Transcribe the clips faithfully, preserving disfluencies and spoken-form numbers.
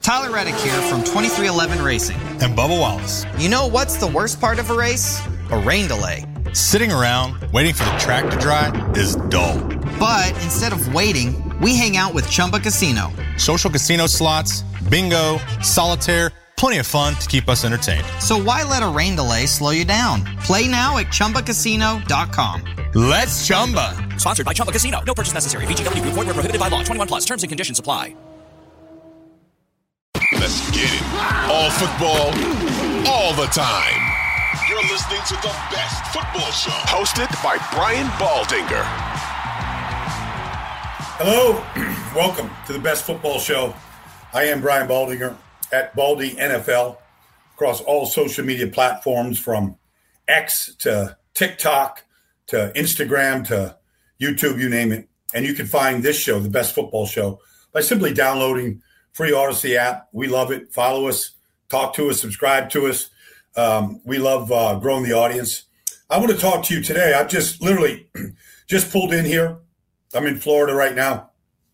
Tyler Reddick here from twenty-three eleven Racing. And Bubba Wallace. You know what's the worst part of a race? A rain delay. Sitting around waiting for the track to dry is dull. But instead of waiting, we hang out with Chumba Casino. Social casino slots, bingo, solitaire, plenty of fun to keep us entertained. So why let a rain delay slow you down? Play now at Chumba Casino dot com. Let's Chumba. Sponsored by Chumba Casino. No purchase necessary. V G W Group. Void where prohibited by law. twenty-one plus. Terms and conditions apply. Let's get it. All football, all the time. You're listening to the best football show. Hosted by Brian Baldinger. Hello. Welcome to the best football show. I am Brian Baldinger at Baldy N F L across all social media platforms from X to TikTok to Instagram to YouTube, you name it. And you can find this show, the best football show, by simply downloading free Odyssey app. We love it. Follow us, talk to us, subscribe to us. Um, we love uh, growing the audience. I want to talk to you today. I've just literally just pulled in here. I'm in Florida right now.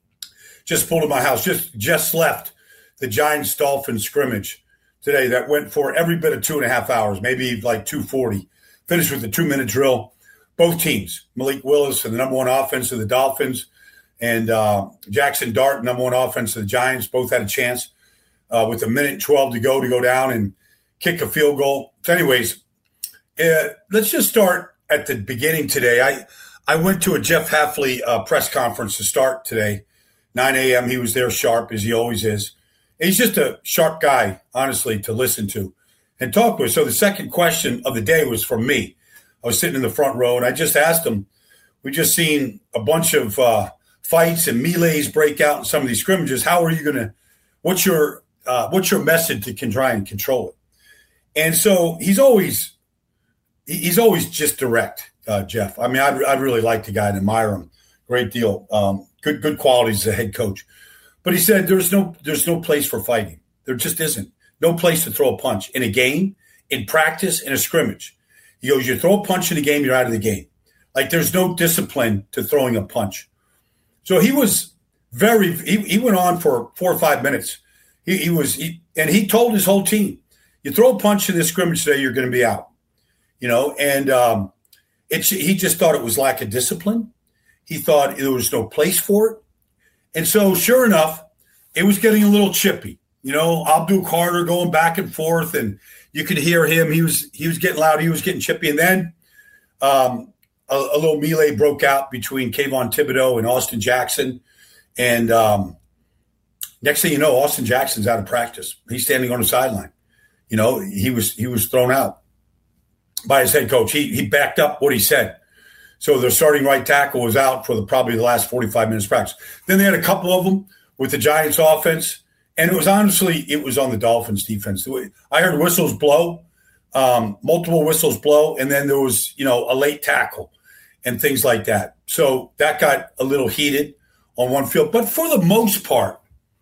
Just pulled in my house. Just just left the Giants-Dolphins scrimmage today that went for every bit of two and a half hours, maybe like two forty. Finished with the two-minute drill. Both teams, Malik Willis and the number one offense of the Dolphins, and uh, Jackson Dart, number one offense of the Giants, both had a chance uh, with a minute twelve to go to go down and kick a field goal. So anyways, uh, let's just start at the beginning today. I, I went to a Jeff Hafley uh, press conference to start today, nine a.m. He was there sharp, as he always is. He's just a sharp guy, honestly, to listen to and talk with. So the second question of the day was from me. I was sitting in the front row, and I just asked him, we just seen a bunch of uh, fights and melees break out in some of these scrimmages. How are you going to – what's your uh, what's your method to can try and control it? And so he's always he's always just direct, uh, Jeff. I mean, I I really like the guy and admire him a great deal. Um, good good qualities as a head coach. But he said there's no there's no place for fighting. There just isn't. No place to throw a punch in a game, in practice, in a scrimmage. He goes, you throw a punch in the game, you're out of the game. Like there's no discipline to throwing a punch. So he was very he, – he went on for four or five minutes. He, he was he, – and he told his whole team, you throw a punch in this scrimmage today, you're going to be out. You know, and um, it's, he just thought it was lack of discipline. He thought there was no place for it. And so sure enough, it was getting a little chippy. You know, Abdul Carter going back and forth, and you could hear him. He was he was getting loud. He was getting chippy. And then um, a, a little melee broke out between Kayvon Thibodeau and Austin Jackson. And um, next thing you know, Austin Jackson's out of practice. He's standing on the sideline. You know, he was he was thrown out by his head coach. He he backed up what he said. So their starting right tackle was out for the, probably the last forty-five minutes of practice. Then they had a couple of them with the Giants offense. And it was honestly, it was on the Dolphins defense. I heard whistles blow, um, multiple whistles blow, and then there was, you know, a late tackle and things like that. So that got a little heated on one field. But for the most part,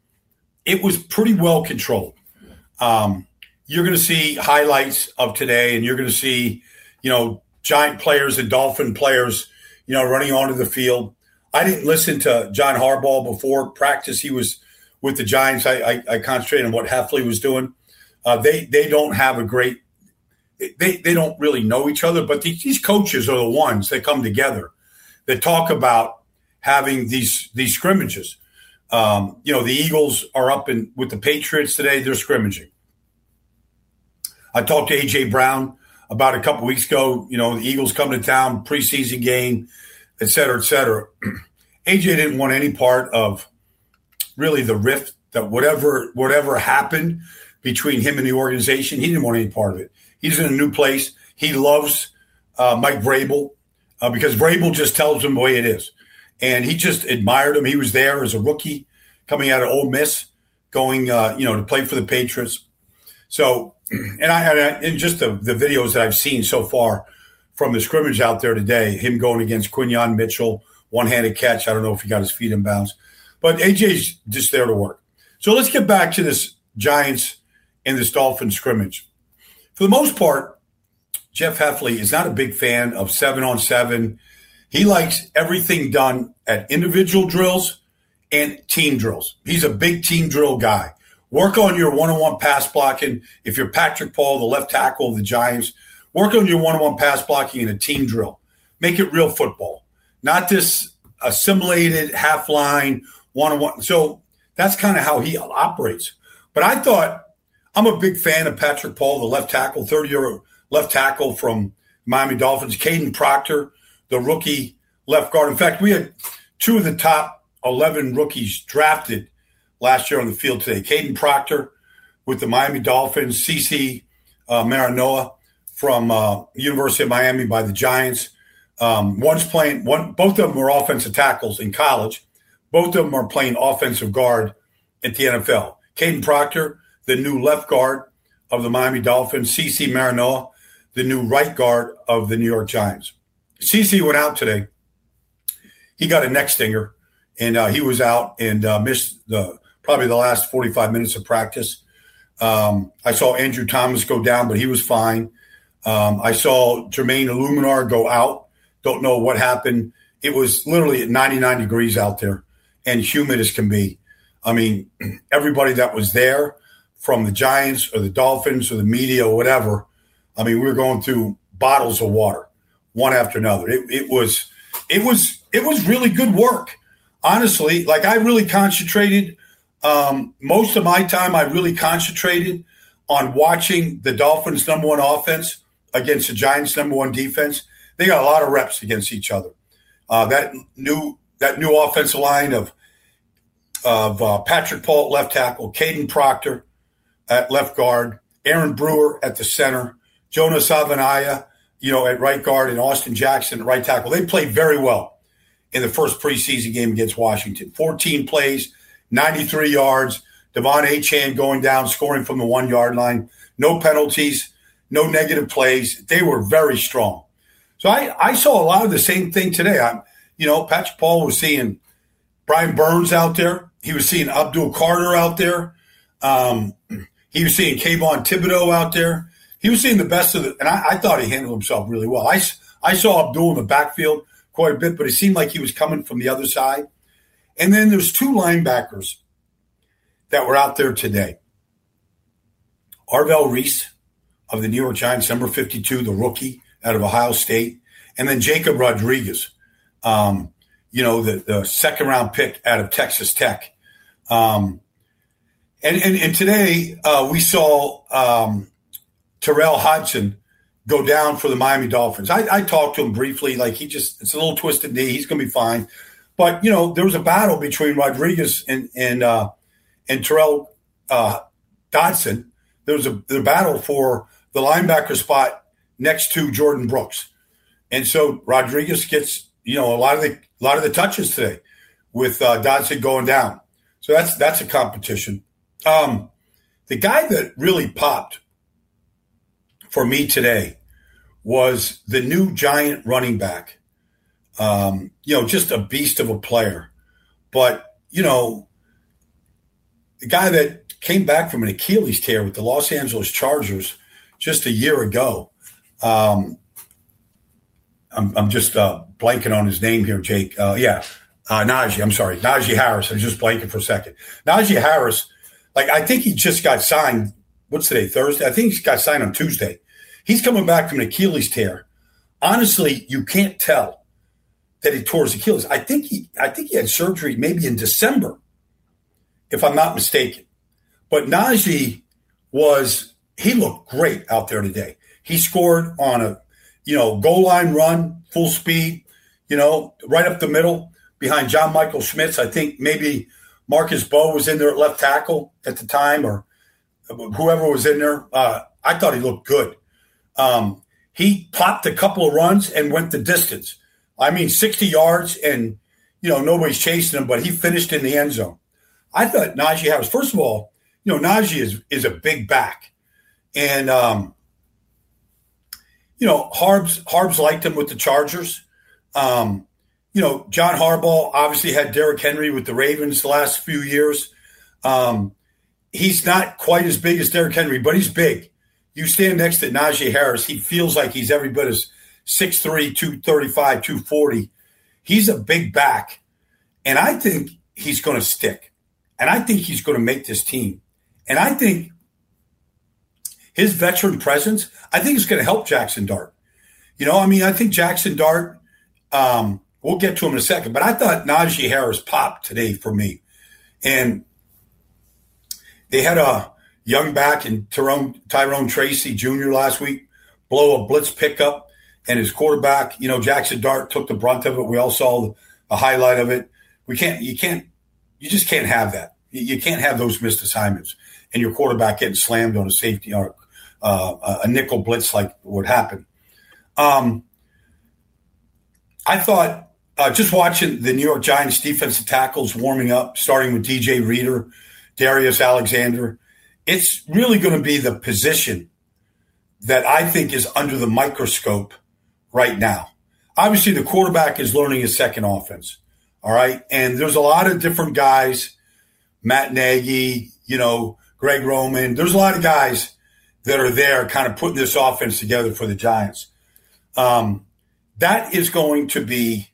it was pretty well controlled. Um, you're going to see highlights of today, and you're going to see, you know, Giant players and Dolphin players, you know, running onto the field. I didn't listen to John Harbaugh before practice. He was with the Giants. I, I, I concentrated on what Hafley was doing. Uh, they they don't have a great they, – they don't really know each other, but these, these coaches are the ones that come together that talk about having these these scrimmages. Um, you know, the Eagles are up in with the Patriots today. They're scrimmaging. I talked to A J. Brown about a couple weeks ago. You know, the Eagles come to town, preseason game, et cetera, et cetera. A J didn't want any part of really the rift that whatever whatever happened between him and the organization, he didn't want any part of it. He's in a new place. He loves uh, Mike Vrabel uh, because Vrabel just tells him the way it is. And he just admired him. He was there as a rookie coming out of Ole Miss, going, uh, you know, to play for the Patriots. So, and I, and, I, and just the, the videos that I've seen so far from the scrimmage out there today, him going against Quinyon Mitchell, one-handed catch. I don't know if he got his feet in bounds. But A J's just there to work. So let's get back to this Giants and this Dolphin scrimmage. For the most part, Jeff Hafley is not a big fan of seven-on-seven. He likes everything done at individual drills and team drills. He's a big team drill guy Work on your one-on-one pass blocking. If you're Patrick Paul, the left tackle of the Giants, work on your one-on-one pass blocking in a team drill. Make it real football, not this assimilated half-line one-on-one. So that's kind of how he operates. But I thought I'm a big fan of Patrick Paul, the left tackle, third-year left tackle from Miami Dolphins. Caden Proctor, the rookie left guard. In fact, we had two of the top eleven rookies drafted last year on the field today. Caden Proctor with the Miami Dolphins, CeCe uh, Maranoa from uh, University of Miami by the Giants. Um, one's playing one. Both of them were offensive tackles in college. Both of them are playing offensive guard at the N F L. Caden Proctor, the new left guard of the Miami Dolphins. CeCe Maranoa, the new right guard of the New York Giants. CeCe went out today. He got a neck stinger, and uh, he was out and uh, missed the probably the last forty-five minutes of practice. Um, I saw Andrew Thomas go down, but he was fine. Um, I saw Jermaine Illuminar go out. Don't know what happened. It was literally at ninety-nine degrees out there and humid as can be. I mean, everybody that was there from the Giants or the Dolphins or the media or whatever, I mean, we were going through bottles of water, one after another. It, it was, it was, it was really good work. Honestly, like I really concentrated. Um, most of my time, I really concentrated on watching the Dolphins' number one offense against the Giants' number one defense. They got a lot of reps against each other. Uh, that new that new offensive line of of uh, Patrick Paul at left tackle, Caden Proctor at left guard, Aaron Brewer at the center, Jonas Avanaya, you know, at right guard, and Austin Jackson at right tackle. They played very well in the first preseason game against Washington. fourteen plays, ninety-three yards, Devon Achane going down, scoring from the one-yard line. No penalties, no negative plays. They were very strong. So I, I saw a lot of the same thing today. I'm, you know, Patrick Paul was seeing Brian Burns out there. He was seeing Abdul Carter out there. Um, he was seeing Kayvon Thibodeau out there. He was seeing the best of it, and I, I thought he handled himself really well. I, I saw Abdul in the backfield quite a bit, but it seemed like he was coming from the other side. And then there's two linebackers that were out there today. Arvell Reese of the New York Giants, number fifty-two, the rookie out of Ohio State. And then Jacob Rodriguez, um, you know, the, the second-round pick out of Texas Tech. Um, and, and, and today uh, we saw um, Terrell Hodgson go down for the Miami Dolphins. I, I talked to him briefly. Like, he just – it's a little twisted knee. He's going to be fine. But, you know, there was a battle between Rodriguez and and, uh, and Terrell uh, Dodson. There was a, a battle for the linebacker spot next to Jordan Brooks. And so Rodriguez gets, you know, a lot of the a lot of the touches today with uh, Dodson going down. So that's that's a competition. Um, the guy that really popped for me today was the new Giant running back. Um, you know, just a beast of a player. But, you know, the guy that came back from an Achilles tear with the Los Angeles Chargers just a year ago. Um, I'm, I'm just uh, blanking on his name here, Jake. Uh, yeah, uh, Najee. I'm sorry. Najee Harris. I'm just blanking for a second. Najee Harris, like, I think he just got signed. What's today, Thursday? I think he got signed on Tuesday. He's coming back from an Achilles tear. Honestly, you can't tell that he tore his Achilles. I think he I think he had surgery maybe in December, if I'm not mistaken. But Najee was, he looked great out there today. He scored on a, you know, goal line run, full speed, you know, right up the middle behind John Michael Schmitz. I think maybe Marcus Bowe was in there at left tackle at the time, or whoever was in there. Uh, I thought he looked good. Um, he popped a couple of runs and went the distance. I mean, sixty yards, and, you know, nobody's chasing him, but he finished in the end zone. I thought Najee Harris, first of all, you know, Najee is is a big back. And, um, you know, Harbs, Harbs liked him with the Chargers. Um, you know, John Harbaugh obviously had Derrick Henry with the Ravens the last few years. Um, he's not quite as big as Derrick Henry, but he's big. You stand next to Najee Harris, he feels like he's every bit as six three, two thirty-five, two forty. He's a big back, and I think he's going to stick. And I think he's going to make this team. And I think his veteran presence, I think it's going to help Jackson Dart. You know, I mean, I think Jackson Dart, um, we'll get to him in a second, but I thought Najee Harris popped today for me. And they had a young back in Tyrone, Tyrone Tracy Junior last week blow a blitz pickup, and his quarterback, you know, Jackson Dart took the brunt of it. We all saw a highlight of it. We can't, you can't, you just can't have that. You can't have those missed assignments and your quarterback getting slammed on a safety or uh, a nickel blitz like what happened. Um, I thought uh, just watching the New York Giants defensive tackles warming up, starting with D J Reader, Darius Alexander, it's really going to be the position that I think is under the microscope right now. Obviously, the quarterback is learning his second offense, all right? And there's a lot of different guys, Matt Nagy, you know, Greg Roman. There's a lot of guys that are there kind of putting this offense together for the Giants. Um, that is going to be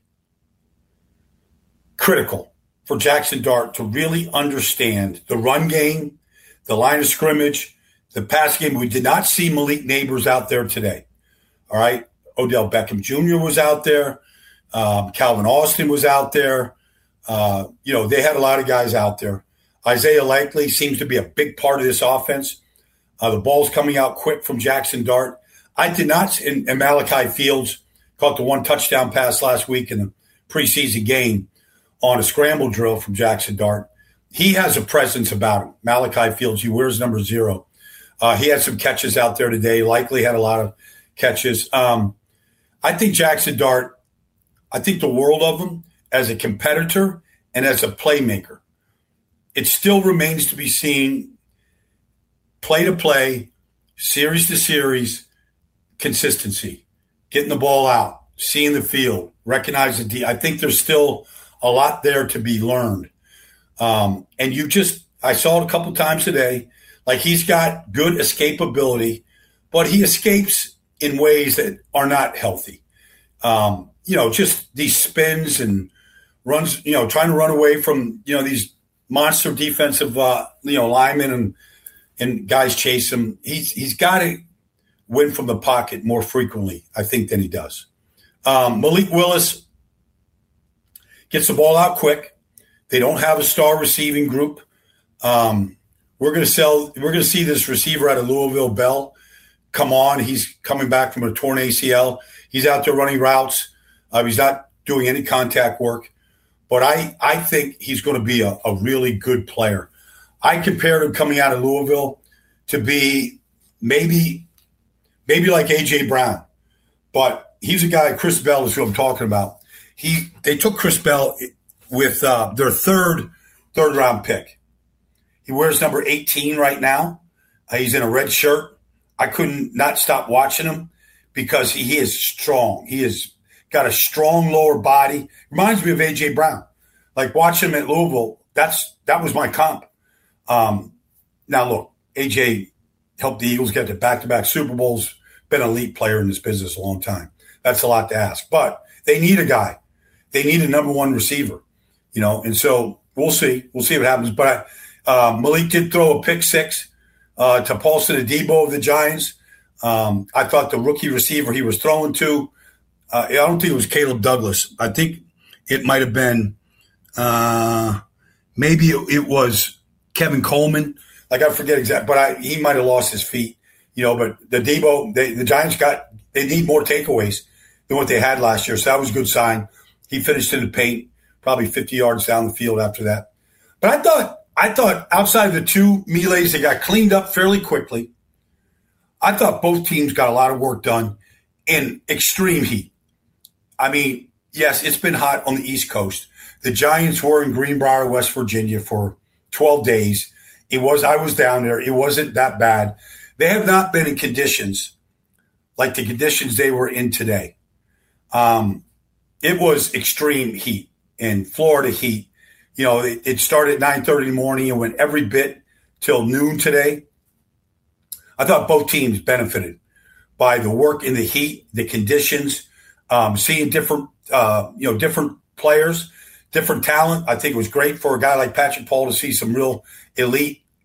critical for Jackson Dart to really understand the run game, the line of scrimmage, the pass game. We did not see Malik Neighbors out there today. All right. Odell Beckham Junior was out there. Um, Calvin Austin was out there. Uh, you know, they had a lot of guys out there. Isaiah Likely seems to be a big part of this offense. Uh, the ball's coming out quick from Jackson Dart. I did not, and, and Malachi Fields caught the one touchdown pass last week in the preseason game on a scramble drill from Jackson Dart. He has a presence about him. Malachi Fields, he wears number zero. Uh, he had some catches out there today. Likely had a lot of catches. Um, I think Jackson Dart, I think the world of him as a competitor and as a playmaker. It still remains to be seen, play to play, series to series, consistency, getting the ball out, seeing the field, recognizing the D. I think there's still a lot there to be learned. Um, and you just, I saw it a couple times today. Like, he's got good escapability, but he escapes in ways that are not healthy. Um, you know, just these spins and runs, you know, trying to run away from, you know, these monster defensive, uh, you know, linemen and, and guys chase him. He's, he's got to win from the pocket more frequently, I think, than he does. Um, Malik Willis gets the ball out quick. They don't have a star receiving group. Um, We're going to sell. We're going to see this receiver out of Louisville, Bell, come on. He's coming back from a torn A C L. He's out there running routes. Uh, he's not doing any contact work, but I, I think he's going to be a, a really good player. I compared him coming out of Louisville to be maybe, maybe like A J Brown, but he's a guy. Chris Bell is who I'm talking about. He they took Chris Bell with uh, their third third round pick. He wears number eighteen right now. Uh, he's in a red shirt. I couldn't not stop watching him because he, he is strong. He has got a strong lower body. Reminds me of A J Brown. Like, watching him at Louisville, that's that was my comp. Um, now, look, A J helped the Eagles get to back-to-back Super Bowls, been an elite player in this business a long time. That's a lot to ask. But they need a guy. They need a number one receiver, you know, and so we'll see. We'll see what happens. But I, Uh, Malik did throw a pick six uh, to Paulson Adebo of the Giants. Um, I thought the rookie receiver he was throwing to, uh, I don't think it was Caleb Douglas. I think it might have been, uh, maybe it, it was Kevin Coleman. Like, I forget exactly, but I, he might have lost his feet, you know. But the Debo, they, the Giants got, they need more takeaways than what they had last year. So that was a good sign. He finished in the paint, probably fifty yards down the field after that. But I thought, I thought outside of the two melees that got cleaned up fairly quickly, I thought both teams got a lot of work done in extreme heat. I mean, yes, it's been hot on the East Coast. The Giants were in Greenbrier, West Virginia for twelve days. It was, I was down there. It wasn't that bad. They have not been in conditions like the conditions they were in today. Um, it was extreme heat in Florida heat. You know, it, it started at nine thirty in the morning and went every bit till noon today. I thought both teams benefited by the work in the heat, the conditions, um, seeing different, uh, you know, different players, different talent. I think it was great for a guy like Patrick Paul to see some real elite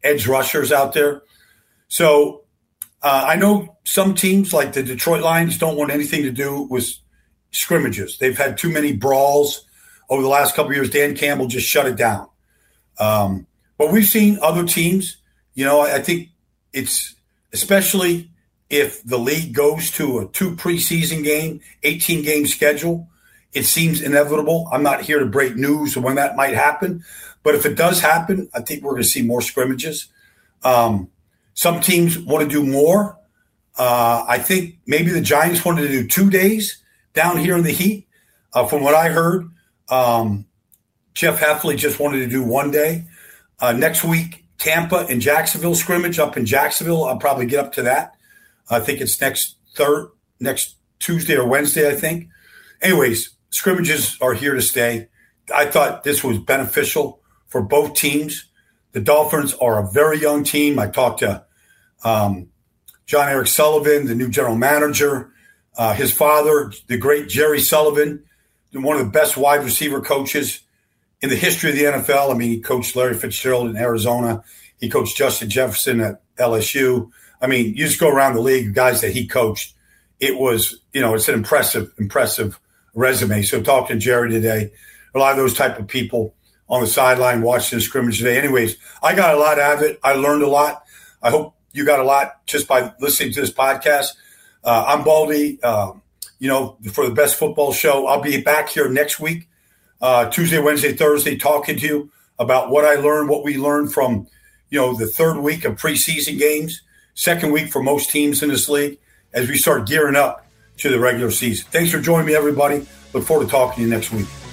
edge rushers out there. So uh, I know some teams like the Detroit Lions don't want anything to do with scrimmages. They've had too many brawls over the last couple of years. Dan Campbell just shut it down. Um, but we've seen other teams, you know, I, I think it's especially if the league goes to a two preseason game, eighteen game schedule, it seems inevitable. I'm not here to break news of when that might happen. But if it does happen, I think we're going to see more scrimmages. Um, some teams want to do more. Uh, I think maybe the Giants wanted to do two days down here in the heat. Uh, from what I heard, um, Jeff Heffley just wanted to do one day. Uh, next week, Tampa and Jacksonville scrimmage up in Jacksonville. I'll probably get up to that. I think it's next third, next Tuesday or Wednesday, I think. Anyways, scrimmages are here to stay. I thought this was beneficial for both teams. The Dolphins are a very young team. I talked to um, John Eric Sullivan, the new general manager, uh, his father, the great Jerry Sullivan, one of the best wide receiver coaches in the history of the N F L. I mean, he coached Larry Fitzgerald in Arizona. He coached Justin Jefferson at L S U. I mean, you just go around the league, guys that he coached. It was, you know, it's an impressive, impressive resume. So talking to Jerry today, a lot of those type of people on the sideline watching the scrimmage today. Anyways, I got a lot out of it. I learned a lot. I hope you got a lot just by listening to this podcast. Uh, I'm Baldy, uh, you know, for the Best Football Show. I'll be back here next week, uh, Tuesday, Wednesday, Thursday, talking to you about what I learned, what we learned from, you know, the third week of preseason games, second week for most teams in this league, as we start gearing up to the regular season. Thanks for joining me, everybody. Look forward to talking to you next week.